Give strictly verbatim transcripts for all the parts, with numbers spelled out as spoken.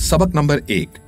सबक नंबर एक।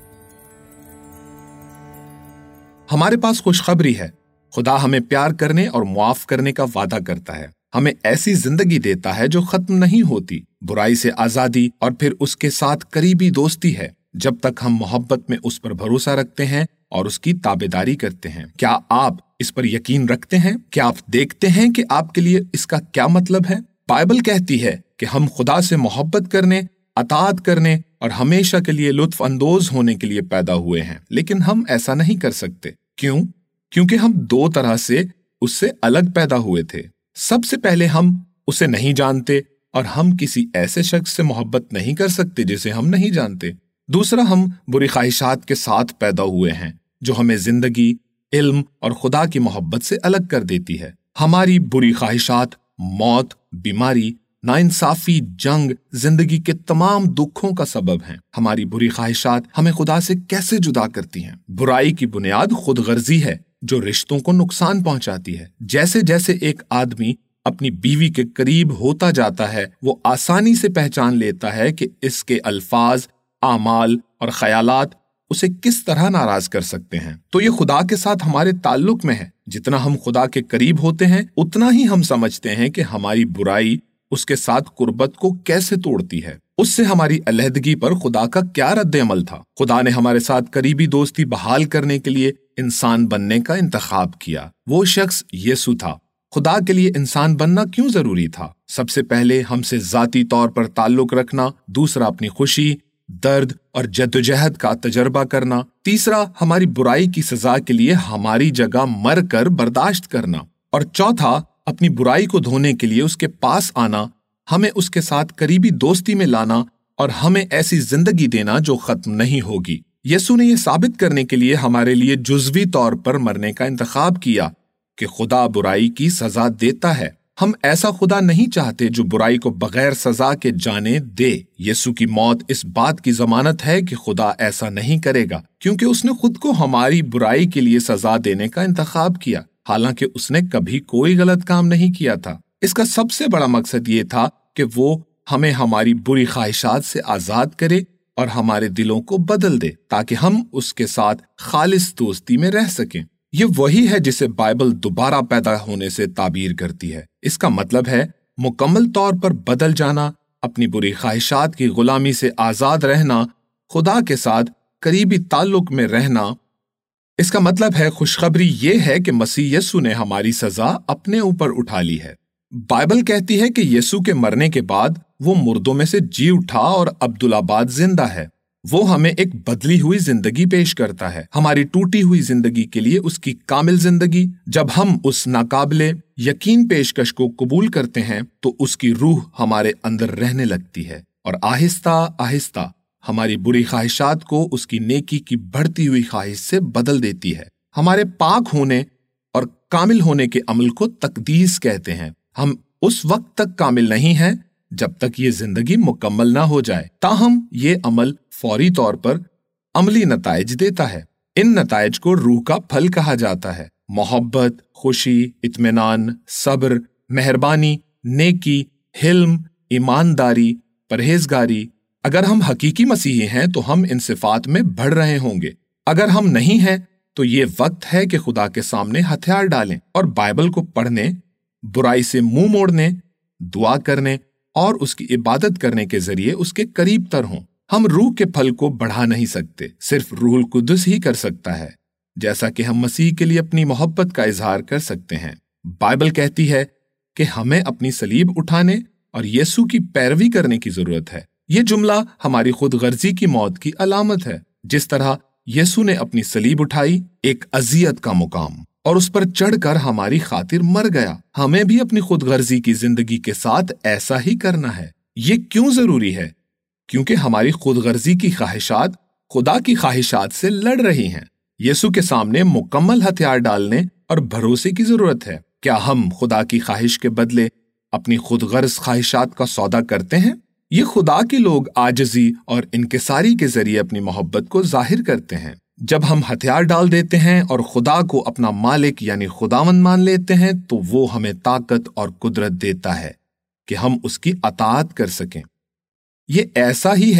हमारे पास खुशखबरी है। खुदा हमें प्यार करने और मुआफ करने का वादा करता है। हमें ऐसी जिंदगी देता है जो खत्म नहीं होती, बुराई से आजादी और फिर उसके साथ करीबी दोस्ती है, जब तक हम मोहब्बत में उस पर भरोसा रखते हैं और उसकी ताबेदारी करते हैं। क्या आप इस पर यकीन रखते हैं? क्या आप देखते हैं कि आपके लिए इसका क्या मतलब है? बाइबल कहती है कि हम खुदा से मोहब्बत करने, अताअत करने और हमेशा के लिए लुत्फ अंदोज होने के लिए पैदा हुए हैं, लेकिन हम ऐसा नहीं कर सकते। क्यों? क्योंकि हम दो तरह से उससे अलग पैदा हुए थे। सबसे पहले हम उसे नहीं जानते और हम किसी ऐसे शख्स से मोहब्बत नहीं कर सकते जिसे हम नहीं जानते। दूसरा, हम बुरी ख्वाहिशात के साथ पैदा हुए हैं जो हमें जिंदगी, इल्म और खुदा की मोहब्बत से अलग कर देती है। हमारी बुरी ख्वाहिशात मौत, बीमारी, नाइंसाफी, जंग, जिंदगी के तमाम दुखों का सबब हैं। हमारी बुरी ख्वाहिशात हमें खुदा से कैसे जुदा करती हैं? बुराई की बुनियाद खुदगर्जी है जो रिश्तों को नुकसान पहुंचाती है। जैसे जैसे एक आदमी अपनी बीवी के करीब होता जाता है, वो आसानी से पहचान लेता है कि इसके अल्फाज, आमाल और ख्यालात उसे किस तरह नाराज कर सकते हैं। तो ये खुदा के साथ हमारे ताल्लुक में है। जितना हम खुदा के करीब होते हैं, उतना ही हम समझते हैं कि हमारी बुराई उसके साथ कुर्बत को कैसे तोड़ती है। उससे हमारी अलहदगी पर खुदा का क्या रद्द-ए-अमल था? खुदा ने हमारे साथ करीबी दोस्ती बहाल करने के लिए इंसान बनने का इंतखाब किया। वो शख्स यीशु था। खुदा के लिए इंसान बनना क्यों जरूरी था? सबसे पहले हमसे जाती तौर पर ताल्लुक रखना, दूसरा अपनी खुशी, दर्द और जद्दोजहद का तजर्बा करना, तीसरा हमारी बुराई की सजा के लिए हमारी जगह मर कर बर्दाश्त करना, और चौथा अपनी बुराई को धोने के लिए उसके पास आना, हमें उसके साथ करीबी दोस्ती में लाना और हमें ऐसी जिंदगी देना जो खत्म नहीं होगी। यीशु ने यह साबित करने के लिए हमारे लिए जुज़वी तौर पर मरने का इंतखाब किया कि खुदा बुराई की सजा देता है। हम ऐसा खुदा नहीं चाहते जो बुराई को बगैर सजा के जाने दे। यीशु की मौत इस बात की जमानत है कि खुदा ऐसा नहीं करेगा, क्योंकि उसने खुद को हमारी बुराई के लिए सजा देने का इंतखाब किया, हालांकि उसने कभी कोई गलत काम नहीं किया था। इसका सबसे बड़ा मकसद ये था कि वो हमें हमारी बुरी ख्वाहिशात से आजाद करे और हमारे दिलों को बदल दे, ताकि हम उसके साथ खालिस दोस्ती में रह सकें। ये वही है जिसे बाइबल दोबारा पैदा होने से ताबीर करती है। इसका मतलब है मुकम्मल तौर पर बदल जाना, अपनी बुरी ख्वाहिशात की गुलामी से आजाद रहना, खुदा के साथ करीबी ताल्लुक में रहना। इसका मतलब है खुशखबरी ये है कि मसीह यीशु ने हमारी सजा अपने ऊपर उठा ली है। बाइबल कहती है कि यीशु के मरने के बाद वो मुर्दों में से जी उठा और अब्दुल्लाबाद जिंदा है। वो हमें एक बदली हुई जिंदगी पेश करता है, हमारी टूटी हुई जिंदगी के लिए उसकी कामिल जिंदगी। जब हम उस नाकाबिले यकीन पेशकश को कबूल करते हैं तो उसकी रूह हमारे अंदर रहने लगती है और आहिस्ता आहिस्ता हमारी बुरी ख्वाहिशात को उसकी नेकी की बढ़ती हुई ख्वाहिश से बदल देती है। हमारे पाक होने और कामिल होने के अमल को तकदीस कहते हैं। हम उस वक्त तक कामिल नहीं हैं जब तक ये जिंदगी मुकम्मल ना हो जाए, ताहम ये अमल फौरी तौर पर अमली नताइज देता है। इन नताइज को रूह का फल कहा जाता है। मोहब्बत, खुशी, इत्मीनान, सब्र, मेहरबानी, नेकी, हिल्म, ईमानदारी, परहेजगारी। अगर हम हकीकी मसीही हैं तो हम इन सिफात में बढ़ रहे होंगे। अगर हम नहीं हैं तो ये वक्त है कि खुदा के सामने हथियार डालें और बाइबल को पढ़ने, बुराई से मुंह मोड़ने, दुआ करने और उसकी इबादत करने के जरिए उसके करीब तर हों। हम रूह के फल को बढ़ा नहीं सकते, सिर्फ रूहुल कुद्दुस ही कर सकता है, जैसा कि हम मसीह के लिए अपनी मोहब्बत का इजहार कर सकते हैं। बाइबल कहती है कि हमें अपनी सलीब उठाने और यीशु की पैरवी करने की जरूरत है। ये जुमला हमारी खुदगर्जी की मौत की अलामत है। जिस तरह यीशु ने अपनी सलीब उठाई, एक अजियत का मुकाम, और उस पर चढ़कर हमारी खातिर मर गया, हमें भी अपनी खुदगर्जी की जिंदगी के साथ ऐसा ही करना है। ये क्यों जरूरी है? क्योंकि हमारी खुदगर्जी की ख्वाहिशात खुदा की ख्वाहिशात से लड़ रही हैं। यीशु के सामने मुकम्मल हथियार डालने और भरोसे की जरूरत है। क्या हम खुदा की ख्वाहिश के बदले अपनी खुदगर्ज ख्वाहिशात का सौदा करते हैं? ये खुदा के लोग आजिजी और इनकिसारी के जरिए अपनी मोहब्बत को जाहिर करते हैं। जब हम हथियार डाल देते हैं और खुदा को अपना मालिक यानी खुदावंद मान लेते हैं तो वो हमें ताकत और कुदरत देता है कि हम उसकी अताअत कर सकें। ये ऐसा ही है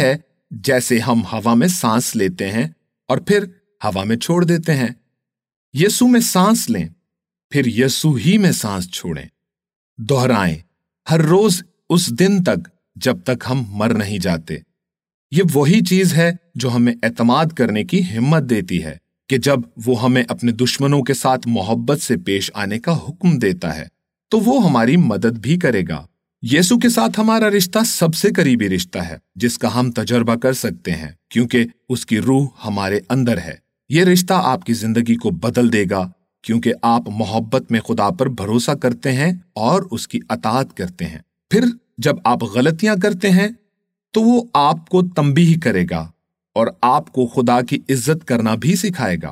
जैसे हम हवा में सांस लेते हैं और फिर हवा में छोड़ देते हैं। यीशु में सांस लें, फिर यीशु ही में सांस छोड़ें। दोहराएं हर रोज उस दिन तक जब तक हम मर नहीं जाते। ये वही चीज है जो हमें एतमाद करने की हिम्मत देती है कि जब वो हमें अपने दुश्मनों के साथ मोहब्बत से पेश आने का हुक्म देता है तो वो हमारी मदद भी करेगा। यीशु के साथ हमारा रिश्ता सबसे करीबी रिश्ता है जिसका हम तजर्बा कर सकते हैं, क्योंकि उसकी रूह हमारे अंदर है। ये रिश्ता आपकी जिंदगी को बदल देगा, क्योंकि आप मोहब्बत में खुदा पर भरोसा करते हैं और उसकी अताअत करते हैं। फिर जब आप गलतियां करते हैं तो वो आपको तंबीह करेगा और आपको खुदा की इज्जत करना भी सिखाएगा।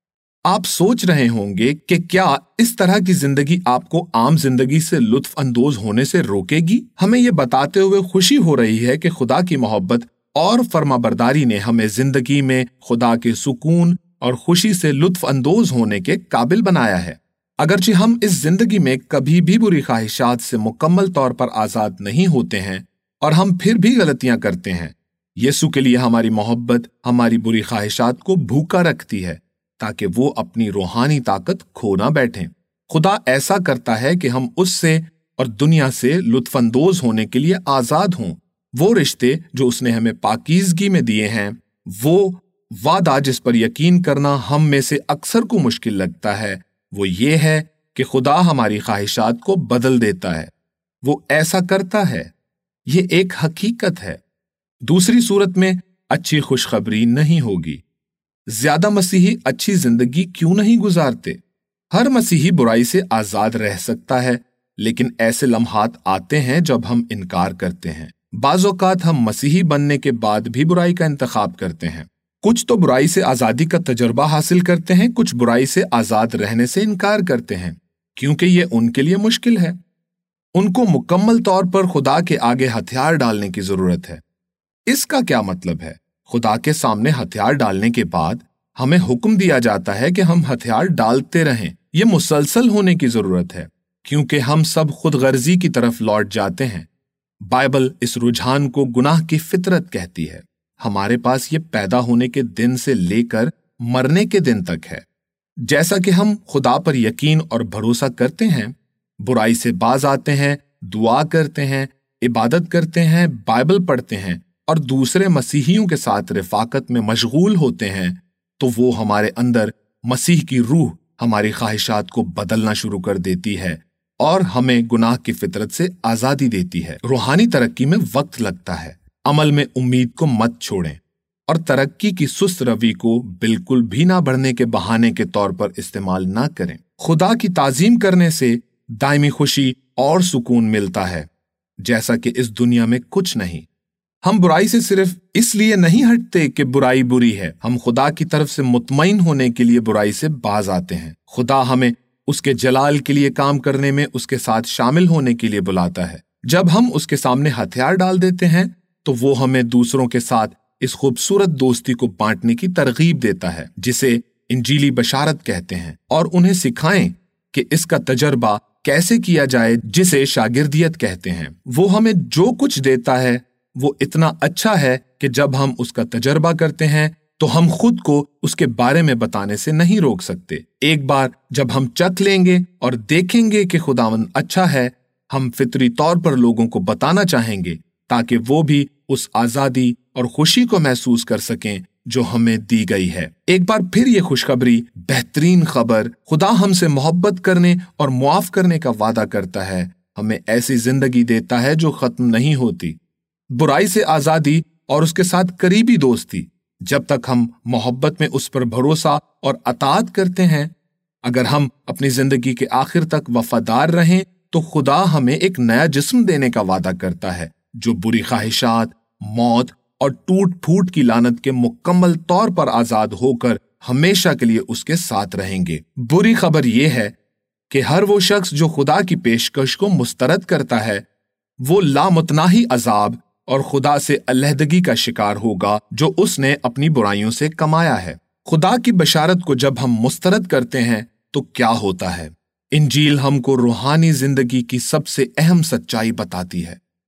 आप सोच रहे होंगे कि क्या इस तरह की जिंदगी आपको आम जिंदगी से लुत्फ अंदोज होने से रोकेगी? हमें ये बताते हुए खुशी हो रही है कि खुदा की मोहब्बत और फर्माबरदारी ने हमें जिंदगी में खुदा के सुकून और खुशी से लुत्फ अंदोज होने के काबिल बनाया है। अगरचे हम इस जिंदगी में कभी भी बुरी ख्वाहिशात से मुकम्मल तौर पर आजाद नहीं होते हैं और हम फिर भी गलतियां करते हैं, यीशु के लिए हमारी मोहब्बत हमारी बुरी ख्वाहिशात को भूखा रखती है ताकि वो अपनी रूहानी ताकत खो ना बैठें। खुदा ऐसा करता है कि हम उससे और दुनिया से लुत्फानंदोज होने के लिए आजाद हों। वो रिश्ते जो उसने हमें पाकीज़गी में दिए हैं, वो वादा जिस पर यकीन करना हम में से अक्सर को मुश्किल लगता है, वो ये है कि खुदा हमारी ख्वाहिशात को बदल देता है। वो ऐसा करता है, ये एक हकीकत है। दूसरी सूरत में अच्छी खुशखबरी नहीं होगी। ज्यादा मसीही अच्छी जिंदगी क्यों नहीं गुजारते? हर मसीही बुराई से आजाद रह सकता है, लेकिन ऐसे लम्हात आते हैं जब हम इनकार करते हैं। बाज़ औक़ात हम मसीही बनने के बाद भी बुराई का इंतखाब करते हैं। कुछ तो बुराई से आजादी का तजुर्बा हासिल करते हैं, कुछ बुराई से आजाद रहने से इनकार करते हैं क्योंकि ये उनके लिए मुश्किल है। उनको मुकम्मल तौर पर खुदा के आगे हथियार डालने की जरूरत है। इसका क्या मतलब है? खुदा के सामने हथियार डालने के बाद हमें हुक्म दिया जाता है कि हम हथियार डालते रहें। ये मुसलसल होने की जरूरत है क्योंकि हम सब खुद गर्जी की तरफ लौट जाते हैं। बाइबल इस रुझान को गुनाह की फितरत कहती है। हमारे पास ये पैदा होने के दिन से लेकर मरने के दिन तक है। जैसा कि हम खुदा पर यकीन और भरोसा करते हैं, बुराई से बाज आते हैं, दुआ करते हैं, इबादत करते हैं, बाइबल पढ़ते हैं और दूसरे मसीहियों के साथ रिफाकत में मशगूल होते हैं, तो वो हमारे अंदर मसीह की रूह हमारी ख्वाहिशात को बदलना शुरू कर देती है और हमें गुनाह की फितरत से आजादी देती है। रूहानी तरक्की में वक्त लगता है। अमल में उम्मीद को मत छोड़ें और तरक्की की सुस्त रवि को बिल्कुल भी ना बढ़ने के बहाने के तौर पर इस्तेमाल ना करें। खुदा की ताजीम करने से दायमी खुशी और सुकून मिलता है, जैसा कि इस दुनिया में कुछ नहीं। हम बुराई से सिर्फ इसलिए नहीं हटते कि बुराई बुरी है, हम खुदा की तरफ से मुतमईन होने के लिए बुराई से बाज आते हैं। खुदा हमें उसके जलाल के लिए काम करने में उसके साथ शामिल होने के लिए बुलाता है। जब हम उसके सामने हथियार डाल देते हैं तो वो हमें दूसरों के साथ इस खूबसूरत दोस्ती को बांटने की तरगीब देता है जिसे इंजीली बशारत कहते हैं, और उन्हें सिखाएं कि इसका तजर्बा कैसे किया जाए, जिसे शागिर्दियत कहते हैं। वो हमें जो कुछ देता है वो इतना अच्छा है कि जब हम उसका तजर्बा करते हैं तो हम खुद को उसके बारे में बताने से नहीं रोक सकते। एक बार जब हम चख लेंगे और देखेंगे कि खुदावंद अच्छा है, हम फितरी तौर पर लोगों को बताना चाहेंगे ताकि वो भी उस आजादी और खुशी को महसूस कर सकें जो हमें दी गई है। एक बार फिर ये खुशखबरी, बेहतरीन खबर, खुदा हमसे मोहब्बत करने और मुआफ करने का वादा करता है। हमें ऐसी जिंदगी देता है जो खत्म नहीं होती, बुराई से आजादी और उसके साथ करीबी दोस्ती। जब तक हम मोहब्बत में उस पर भरोसा और अताअत करते हैं, अगर हम अपनी जिंदगी के आखिर तक वफादार रहें तो खुदा हमें एक नया जिस्म देने का वादा करता है जो बुरी ख्वाहिशात, मौत और टूट फूट की लानत के मुकम्मल तौर पर आजाद होकर हमेशा के लिए उसके साथ रहेंगे। बुरी खबर यह है कि हर वो शख्स जो खुदा की पेशकश को मुस्तरद करता है वो लामुतनाही अजाब और खुदा से अलहदगी का शिकार होगा जो उसने अपनी बुराइयों से कमाया है। खुदा की बशारत को जब हम मुस्तरद करते हैं तो क्या होता है? इंजील हमको रूहानी जिंदगी की सबसे अहम सच्चाई बताती है।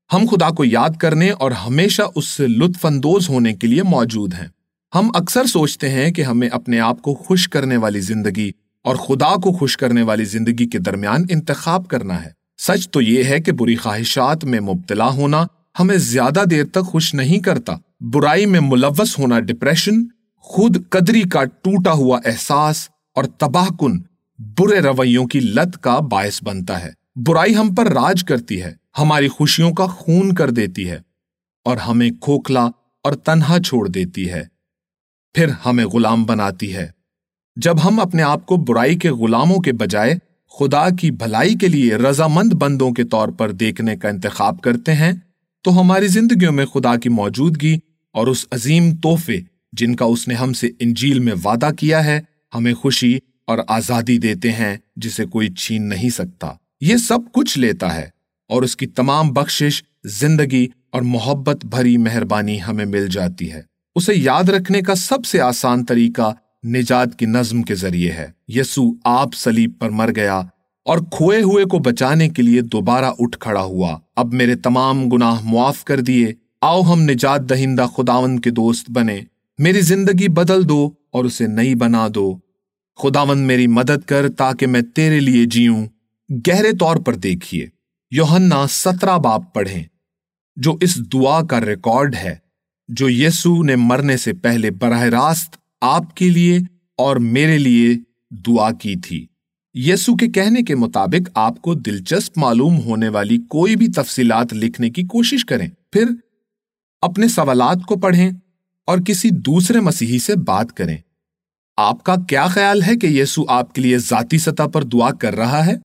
ہم خدا کو یاد کرنے اور ہمیشہ اس سے لطف اندوز ہونے کے لیے موجود ہیں۔ ہم اکثر سوچتے ہیں کہ ہمیں اپنے آپ کو خوش کرنے والی زندگی اور خدا کو خوش کرنے والی زندگی کے درمیان انتخاب کرنا ہے۔ سچ تو یہ ہے کہ بری خواہشات میں مبتلا ہونا ہمیں زیادہ دیر تک خوش نہیں کرتا۔ برائی میں ملوث ہونا ڈپریشن، خود قدری کا ٹوٹا ہوا احساس اور تباہ کن برے رویوں کی لت کا باعث بنتا ہے۔ برائی ہم پر راج کرتی ہے، ہماری خوشیوں کا خون کر دیتی ہے اور ہمیں کھوکھلا اور تنہا چھوڑ دیتی ہے، پھر ہمیں غلام بناتی ہے۔ جب ہم اپنے آپ کو برائی کے غلاموں کے بجائے خدا کی بھلائی کے لیے رضامند بندوں کے طور پر دیکھنے کا انتخاب کرتے ہیں تو ہماری زندگیوں میں خدا کی موجودگی اور اس عظیم تحفے جن کا اس نے ہم سے انجیل میں وعدہ کیا ہے ہمیں خوشی اور آزادی دیتے ہیں جسے کوئی چھین نہیں سکتا۔ یہ سب کچھ لیتا ہے اور اس کی تمام بخشش، زندگی اور محبت بھری مہربانی ہمیں مل جاتی ہے۔ اسے یاد رکھنے کا سب سے آسان طریقہ نجات کی نظم کے ذریعے ہے۔ یسوع آپ صلیب پر مر گیا اور کھوئے ہوئے کو بچانے کے لیے دوبارہ اٹھ کھڑا ہوا۔ اب میرے تمام گناہ معاف کر دیے، آؤ ہم نجات دہندہ خداوند کے دوست بنے۔ میری زندگی بدل دو اور اسے نئی بنا دو۔ خداوند میری مدد کر تاکہ میں تیرے لیے جیوں۔ گہرے طور پر دیکھیے، یوحنا سترہ باب پڑھیں جو اس دعا کا ریکارڈ ہے جو یسوع نے مرنے سے پہلے براہ راست آپ کے لیے اور میرے لیے دعا کی تھی۔ یسوع کے کہنے کے مطابق آپ کو دلچسپ معلوم ہونے والی کوئی بھی تفصیلات لکھنے کی کوشش کریں، پھر اپنے سوالات کو پڑھیں اور کسی دوسرے مسیحی سے بات کریں۔ آپ کا کیا خیال ہے کہ یسوع آپ کے لیے ذاتی سطح پر دعا کر رہا ہے؟